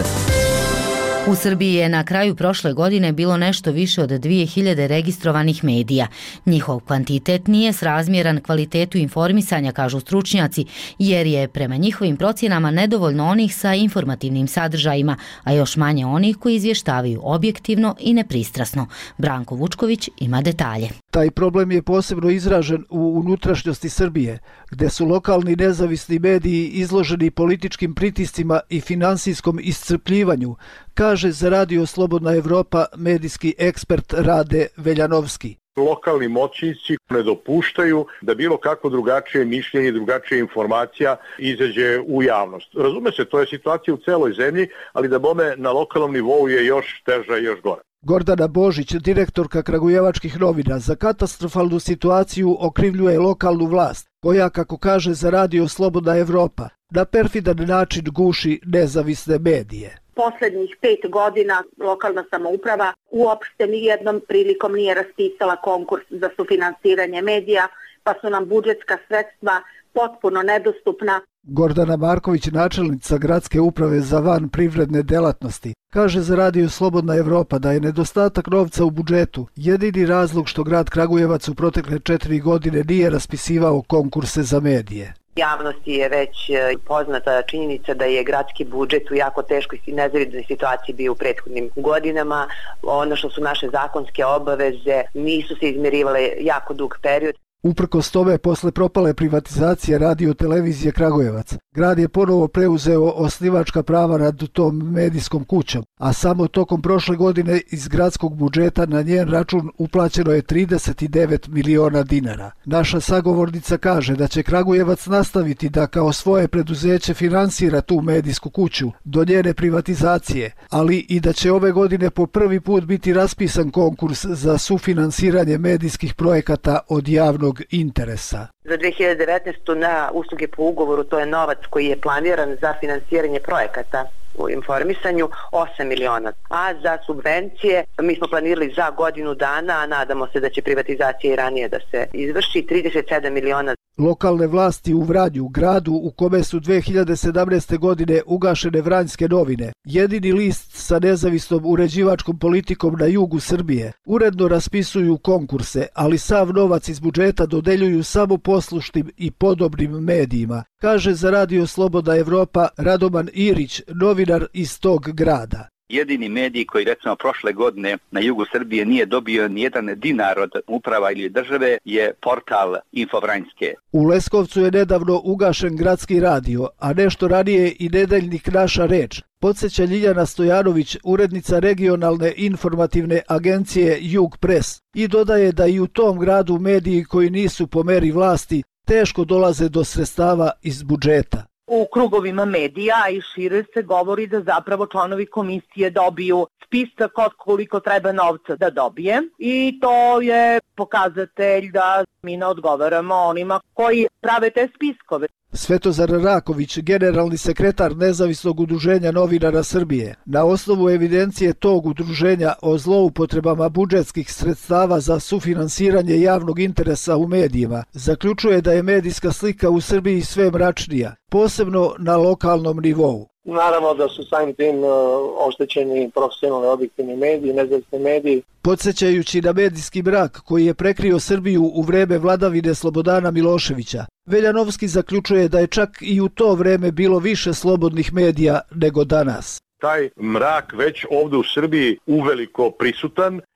U Srbiji je na kraju prošle godine bilo nešto više od dvije hiljade registrovanih medija. Njihov kvantitet nije srazmjeran kvalitetu informisanja, kažu stručnjaci, jer je prema njihovim procjenama nedovoljno onih sa informativnim sadržajima, a još manje onih koji izvještavaju objektivno i nepristrasno. Branko Vučković ima detalje. Taj problem je posebno izražen u unutrašnjosti Srbije, gdje su lokalni nezavisni mediji izloženi političkim pritiscima i finansijskom iscrpljivanju, kaže za Radio Slobodna Evropa medijski ekspert Rade Veljanovski. Lokalni moćnici ne dopuštaju da bilo kako drugačije mišljenje, drugačija informacija izađe u javnost. Razume se, to je situacija u celoj zemlji, ali da bome na lokalnom nivou je još teža i još gore. Gordana Božić, direktorka Kragujevačkih novina, za katastrofalnu situaciju okrivljuje lokalnu vlast, koja, kako kaže za Radio Slobodna Evropa, na perfidan način guši nezavisne medije. Poslednjih pet godina lokalna samouprava uopšte nijednom prilikom nije raspisala konkurs za sufinansiranje medija, pa su nam budžetska sredstva potpuno nedostupna. Gordana Marković, načelnica Gradske uprave za van privredne delatnosti, kaže za Radio Slobodna Evropa da je nedostatak novca u budžetu jedini razlog što grad Kragujevac u protekle četiri godine nije raspisivao konkurse za medije. Javnosti je već poznata činjenica da je gradski budžet u jako teškoj i nezavidnoj situaciji bio u prethodnim godinama. Ono što su naše zakonske obaveze nisu se izmirivale jako dug period. Uprkos tome, posle propale privatizacije Radio televizije Kragujevac, grad je ponovo preuzeo osnivačka prava nad tom medijskom kućom, a samo tokom prošle godine iz gradskog budžeta na njen račun uplaćeno je trideset devet miliona dinara. Naša sagovornica kaže da će Kragujevac nastaviti da kao svoje preduzeće finansira tu medijsku kuću do njene privatizacije, ali i da će ove godine po prvi put biti raspisan konkurs za sufinansiranje medijskih projekata od javnog interesa. Za dve hiljade devetnaeste. na usluge po ugovoru to je novac koji je planiran za finansiranje projekata u informisanju osam miliona, a za subvencije mi smo planirali za godinu dana, a nadamo se da će privatizacija i ranije da se izvrši, trideset sedam miliona. Lokalne vlasti u Vranju, gradu u kome su dve hiljade sedamnaeste. godine ugašene Vranjske novine, jedini list sa nezavisnom uređivačkom politikom na jugu Srbije, uredno raspisuju konkurse, ali sav novac iz budžeta dodeljuju samo poslušnim i podobnim medijima, kaže za Radio Slobodna Evropa Radoman Irić, novinar iz tog grada. Jedini medij koji recimo prošle godine na jugu Srbije nije dobio nijedan dinar od uprava ili države je portal Infovranjske. U Leskovcu je nedavno ugašen gradski radio, a nešto ranije i nedeljnik Naša reč, podsjeća Ljiljana Stojanović, urednica regionalne informativne agencije Jug Pres, i dodaje da i u tom gradu mediji koji nisu po meri vlasti teško dolaze do sredstava iz budžeta. U krugovima medija i šire se govori da zapravo članovi komisije dobiju spisak od koliko treba novca da dobije i to je pokazatelj da mi ne odgovaramo onima koji prave te spiskove. Svetozar Raković, generalni sekretar Nezavisnog udruženja novinara Srbije, na osnovu evidencije tog udruženja o zloupotrebama budžetskih sredstava za sufinansiranje javnog interesa u medijima, zaključuje da je medijska slika u Srbiji sve mračnija, posebno na lokalnom nivou. Naravno da su samim tim oštećeni profesionalni objektivni mediji, nezavisni mediji. Podsjećajući na medijski mrak koji je prekrio Srbiju u vreme vladavine Slobodana Miloševića, Veljanovski zaključuje da je čak i u to vreme bilo više slobodnih medija nego danas. Taj mrak već ovdje u Srbiji uveliko prisutan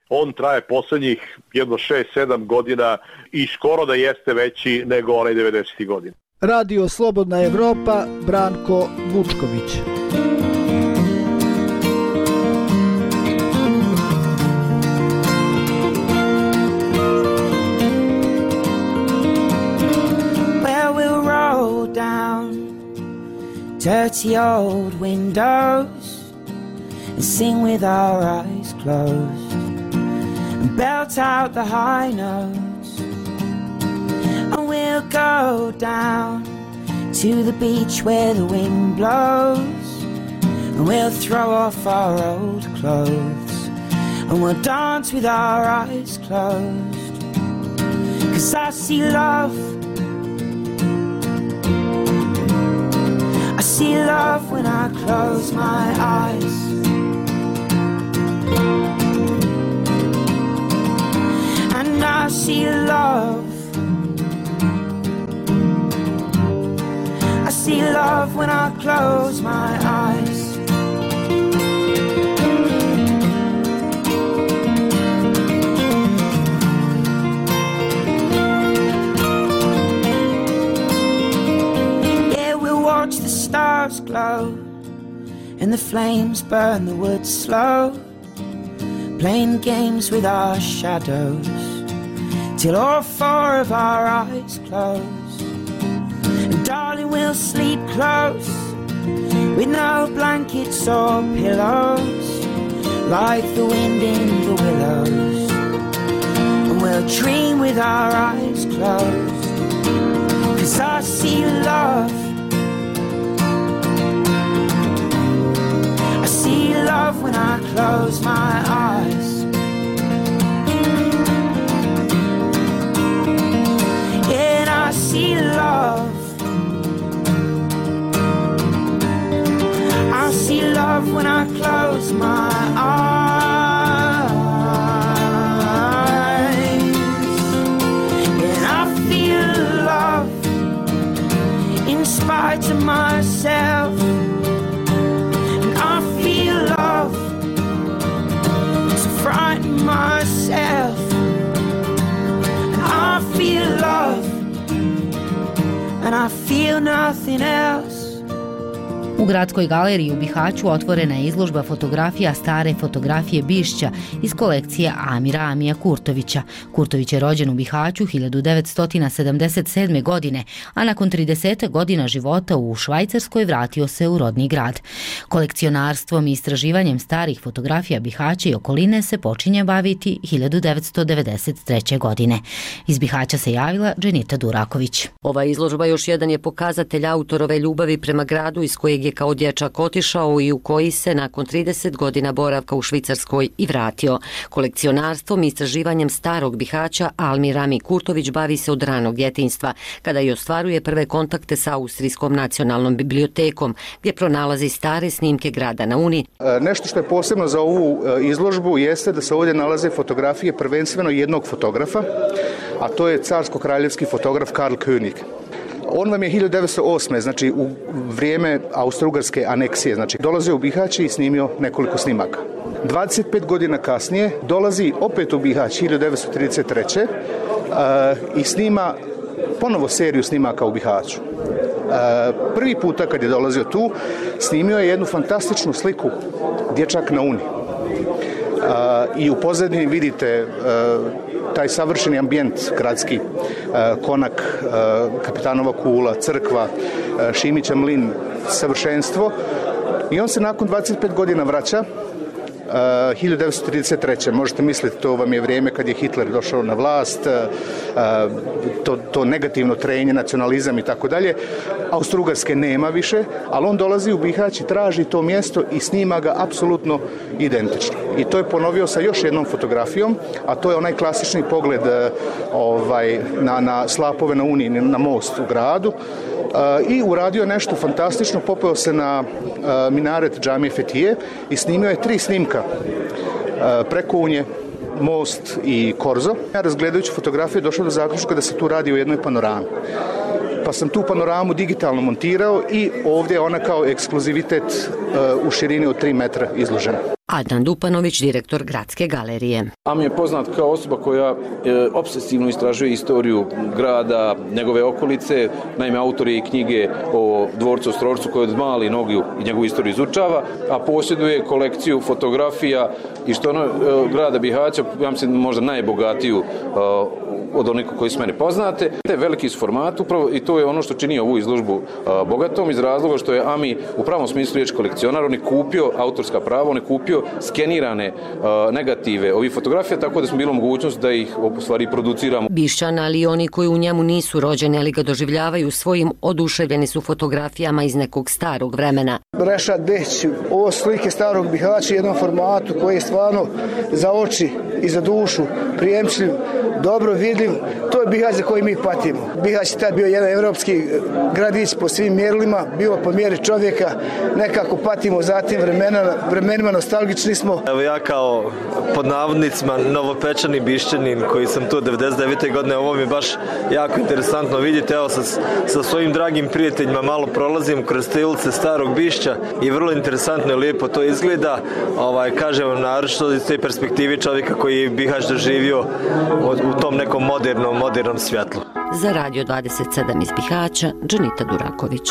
On traje poslednjih jedno šest sedam godina i skoro da jeste veći nego onaj devedesetih godina. Radio Slobodna Evropa, Branko Vučković. Well, we'll roll down dirty old windows and sing with our eyes closed and belt out the high notes, and we'll go down to the beach where the wind blows, and we'll throw off our old clothes and we'll dance with our eyes closed, 'cause I see love, I see love when I close my eyes. And I see love, I see love when I close my eyes. Yeah, we'll watch the stars glow and the flames burn the wood slow, playing games with our shadows till all four of our eyes close. And darling, we'll sleep close with no blankets or pillows, like the wind in the willows, and we'll dream with our eyes closed, 'cause I see love, I see love when I close my eyes. And I see love, I see love when I close my eyes. And I feel love in spite of myself, and I feel love to frighten myself, and I feel love and I feel nothing else. U Gradskoj galeriji u Bihaću otvorena je izložba fotografija stare fotografije Bišća iz kolekcije Amira Amija Kurtovića. Kurtović je rođen u Bihaću hiljadu devetsto sedamdeset sedme. godine, a nakon trideset godina života u Švajcarskoj vratio se u rodni grad. Kolekcionarstvom i istraživanjem starih fotografija Bihaća i okoline se počinje baviti hiljadu devetsto devedeset treće. godine. Iz Bihaća se javila Dženita Duraković. Ova izložba još jedan je pokazatelj autorove ljubavi prema gradu iz kojeg je kao dječak otišao i u koji se nakon trideset godina boravka u Švicarskoj i vratio. Kolekcionarstvom i istraživanjem starog Bihaća Almir Rami Kurtović bavi se od ranog djetinjstva, kada i ostvaruje prve kontakte sa Austrijskom nacionalnom bibliotekom, gdje pronalazi stare snimke grada na Uni. Nešto što je posebno za ovu izložbu jeste da se ovdje nalaze fotografije prvenstveno jednog fotografa, a to je carsko-kraljevski fotograf Karl König. On vam je hiljadu devetsto osme. znači u vrijeme Austro-Ugarske aneksije, znači dolazio u Bihać i snimio nekoliko snimaka. dvadeset pet godina kasnije dolazi opet u Bihać hiljadu devetsto trideset treće. i snima ponovo seriju snimaka u Bihaću. Prvi puta kad je dolazio tu, snimio je jednu fantastičnu sliku Dječak na Uni. I u pozadini vidite taj savršeni ambijent gradski, Konak, Kapitanova kula, crkva, Šimića mlin, savršenstvo. I on se nakon dvadeset pet godina vraća, hiljadu devetsto trideset treće. Možete misliti, to vam je vrijeme kad je Hitler došao na vlast, to, to negativno trenje, nacionalizam i tako dalje. Austro-Ugarske nema više, ali on dolazi u Bihać i traži to mjesto i snima ga apsolutno identično. I to je ponovio sa još jednom fotografijom, a to je onaj klasični pogled ovaj, na, na slapove na Uni, na most u gradu. I uradio nešto fantastično, popeo se na minaret džamije Fetije i snimio je tri snimka, Prekounje, most i Korzo. Ja razgledajući fotografiju došao do zaključka da se tu radi o jednoj panorami. pa sam tu panoramu digitalno montirao i ovdje je ona kao ekskluzivitet u širini od tri metra izložena. Adnan Dupanović, direktor Gradske galerije. Ami je poznat kao osoba koja e, obsesivno istražuje istoriju grada, njegove okolice, naime autor je i knjige o dvorcu Ostrorcu koji od mali nogu i njegovu istoriju izučava, a posjeduje kolekciju fotografija i što ono e, grada Bihaća, ja mislim možda najbogatiju e, od onih koji su mene poznate. Te veliki su format upravo i to je ono što čini ovu izložbu a, bogatom iz razloga što je Ami u pravom smislu riječ kolekcionar, on je kupio autorska prava, on je kupio skenirane a, negative ovih fotografija, tako da smo bilo mogućnost da ih u stvari produciramo. Bišćan, ali i oni koji u njemu nisu rođeni, ali ga doživljavaju svojim, oduševljeni su fotografijama iz nekog starog vremena. Rešad Behić, ovo slike starog Bihaća u jednom formatu koji je stvarno za oči i za dušu prijemčljiv, dobro vidljiv. To je Bihać za koji mi patimo. Bihać je tad bio jedan evropski gradić po svim mjerilima, bio po mjeri čovjeka, nekako patimo za tim vremena, vremenima, nostalgični smo. Evo ja kao pod navodnicima novopečani Bišćanin koji sam tu devedeset devete godine, ovo mi je baš jako interesantno vidjeti. Evo sa, sa svojim dragim prijateljima malo prolazim kroz te ulice starog Bišća i vrlo interesantno i lijepo to izgleda. Ovaj, kažem vam naročito iz te perspektivi čovjeka koji je Bihać doživio u tom nekom modernom, modernom svjetlu. Za Radio dvadeset sedam iz Bihaća, Džanita Duraković.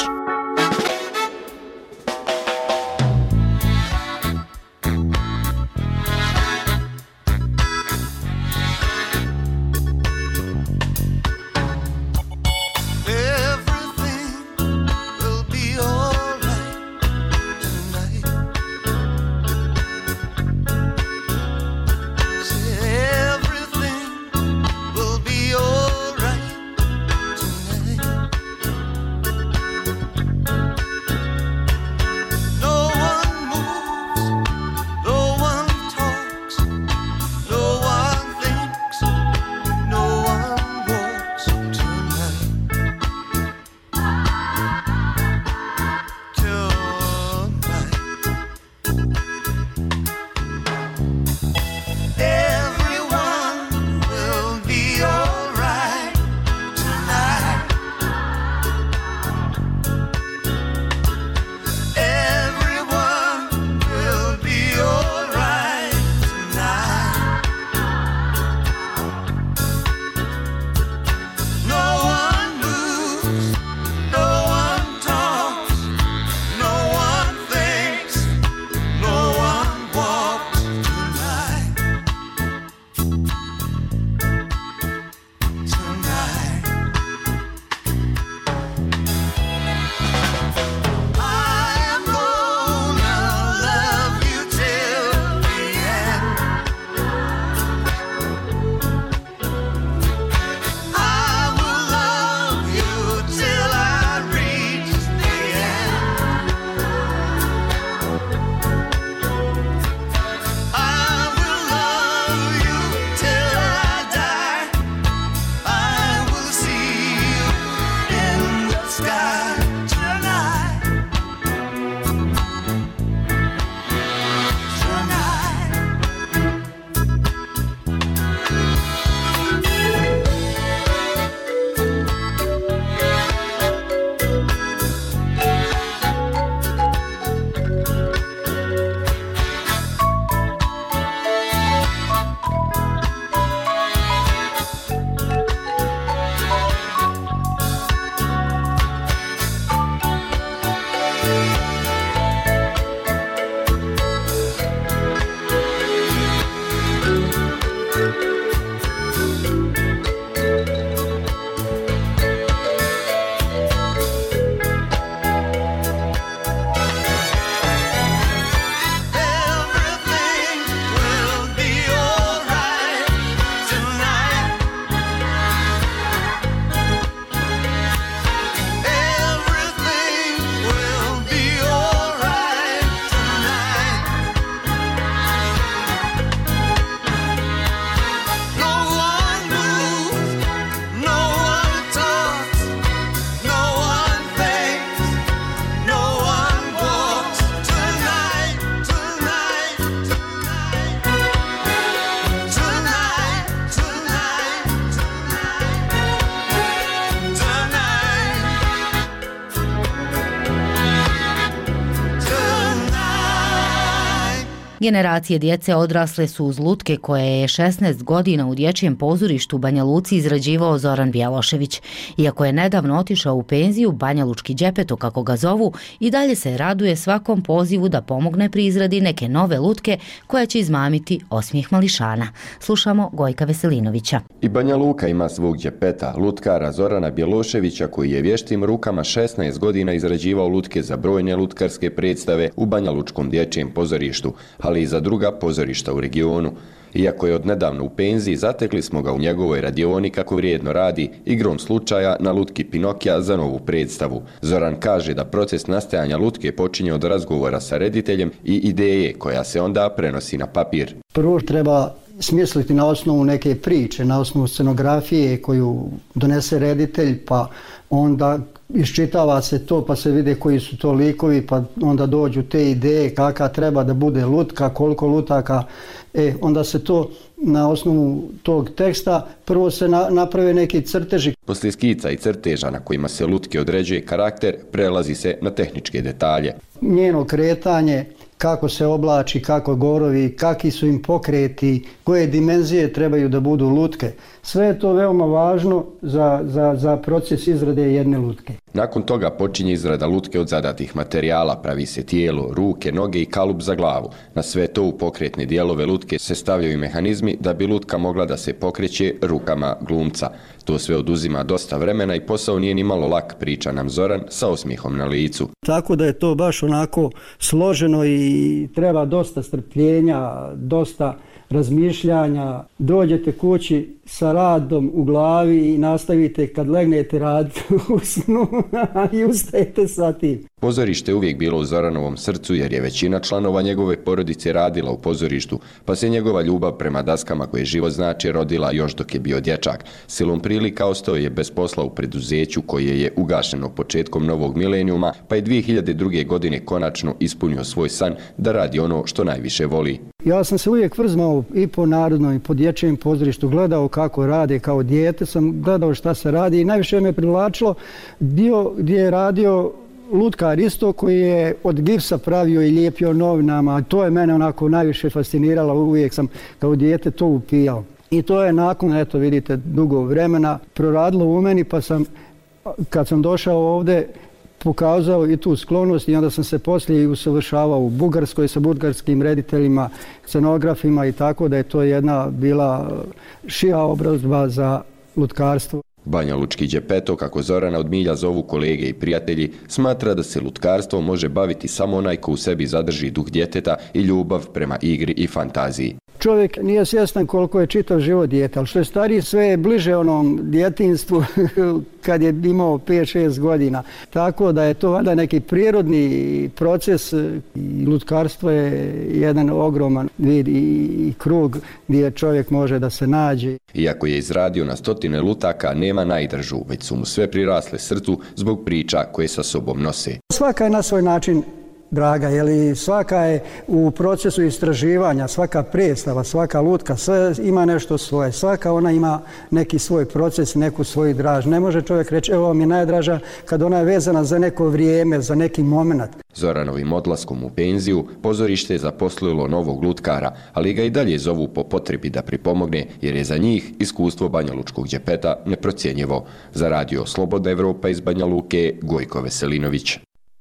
Generacije djece odrasle su uz lutke koje je šesnaest godina u dječjem pozorištu u Banja Luci izrađivao Zoran Bjelošević. Iako je nedavno otišao u penziju, Banja Lučki Đepeto, kako ga zovu, i dalje se raduje svakom pozivu da pomogne pri izradi neke nove lutke koja će izmamiti osmijeh mališana. Slušamo Gojka Veselinovića. I Banja Luka ima svog đepeta, lutkara Zorana Bjeloševića, koji je vještim rukama šesnaest godina izrađivao lutke za brojne lutkarske predstave u Banja Lučkom dječjem pozorištu, ali i za druga pozorišta u regionu. Iako je odnedavno u penziji, zatekli smo ga u njegovoj radioni kako vrijedno radi, igrom slučaja na lutki Pinokija za novu predstavu. Zoran kaže da proces nastajanja lutke počinje od razgovora sa rediteljem i ideje koja se onda prenosi na papir. Prvo treba smisliti na osnovu neke priče, na osnovu scenografije koju donese reditelj, pa onda iščitava se to, pa se vide koji su to likovi, pa onda dođu te ideje kakva treba da bude lutka, koliko lutaka. E, onda se to na osnovu tog teksta prvo se na, naprave neki crteži. Poslije skica i crteža na kojima se lutke određuje karakter, prelazi se na tehničke detalje. Njeno kretanje, kako se oblači, kako gorovi, kakvi su im pokreti, koje dimenzije trebaju da budu lutke. Sve je to veoma važno za, za, za proces izrade jedne lutke. Nakon toga počinje izrada lutke od zadatih materijala, pravi se tijelo, ruke, noge i kalup za glavu. Na sve to u pokretne dijelove lutke se stavljaju mehanizmi da bi lutka mogla da se pokreće rukama glumca. To sve oduzima dosta vremena i posao nije ni malo lak, priča nam Zoran sa osmijehom na licu. Tako da je to baš onako složeno i treba dosta strpljenja, dosta razmišljanja. Dođete kući sa radom u glavi i nastavite kad legnete raditi u snu i ustajete sa tim. Pozorište je uvijek bilo u Zoranovom srcu jer je većina članova njegove porodice radila u pozorištu, pa se njegova ljubav prema daskama koje život znači rodila još dok je bio dječak. Silom prilika ostao je bez posla u preduzeću koje je ugašeno početkom novog milenijuma, pa je dvije hiljade druge. godine konačno ispunio svoj san da radi ono što najviše voli. Ja sam se uvijek vrzmao i po narodnom i po dječjem pozorištu, gledao kako rade, kao dijete sam gledao šta se radi i najviše me privlačilo dio gdje je radio lutkar isto koji je od gipsa pravio i lijepio novinama. To je mene onako najviše fasciniralo, uvijek sam kao dijete to upijao. I to je nakon, eto vidite, dugo vremena proradilo u meni, pa sam, kad sam došao ovdje, pokazao i tu sklonost i onda sam se poslije usavršavao u Bugarskoj sa bugarskim rediteljima, scenografima i tako da je to jedna bila šira obrazba za lutkarstvo. Banja Lučki Đepeto, kako Zorana od milja zovu kolege i prijatelji, smatra da se lutkarstvo može baviti samo onaj ko u sebi zadrži duh djeteta i ljubav prema igri i fantaziji. Čovjek nije svjestan koliko je čitav život dijete, ali što je stariji sve je bliže onom djetinjstvu kad je imao pet šest godina. Tako da je to valjda neki prirodni proces i lutkarstvo je jedan ogroman vid i krug gdje čovjek može da se nađe. Iako je izradio na stotine lutaka, nema najdržu, već su mu sve prirasle srcu zbog priča koje sa sobom nose. Svaka je na svoj način draga, jeli svaka je u procesu istraživanja, svaka predstava, svaka lutka, sve ima nešto svoje, svaka ona ima neki svoj proces, neku svoju draž. Ne može čovjek reći, evo mi je najdraža kad ona je vezana za neko vrijeme, za neki moment. Zoranovim odlaskom u penziju, pozorište je zaposlilo novog lutkara, ali ga i dalje zovu po potrebi da pripomogne, jer je za njih iskustvo Banja Lučkog Đepeta neprocjenjivo. Za radio Slobodna Evropa iz Banja Luke, Gojko Veselinović.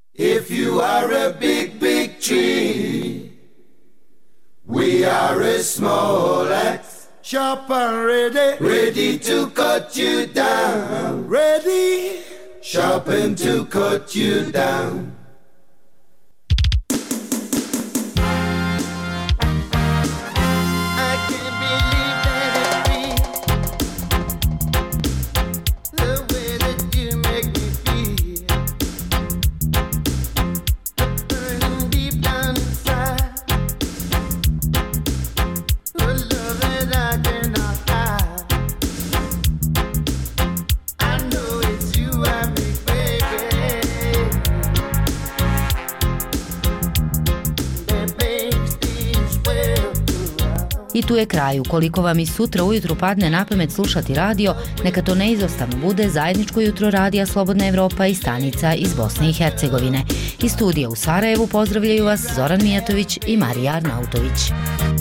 If you are a big, big tree, we are a small axe, sharp and ready, ready to cut you down, ready, sharpened to cut you down. I tu je kraj. Ukoliko vam i sutra ujutru padne na pamet slušati radio, neka to neizostavno bude zajedničko jutro radija Slobodna Evropa i stanica iz Bosne i Hercegovine. Iz studija u Sarajevu pozdravljaju vas Zoran Mijatović i Marija Arnautović.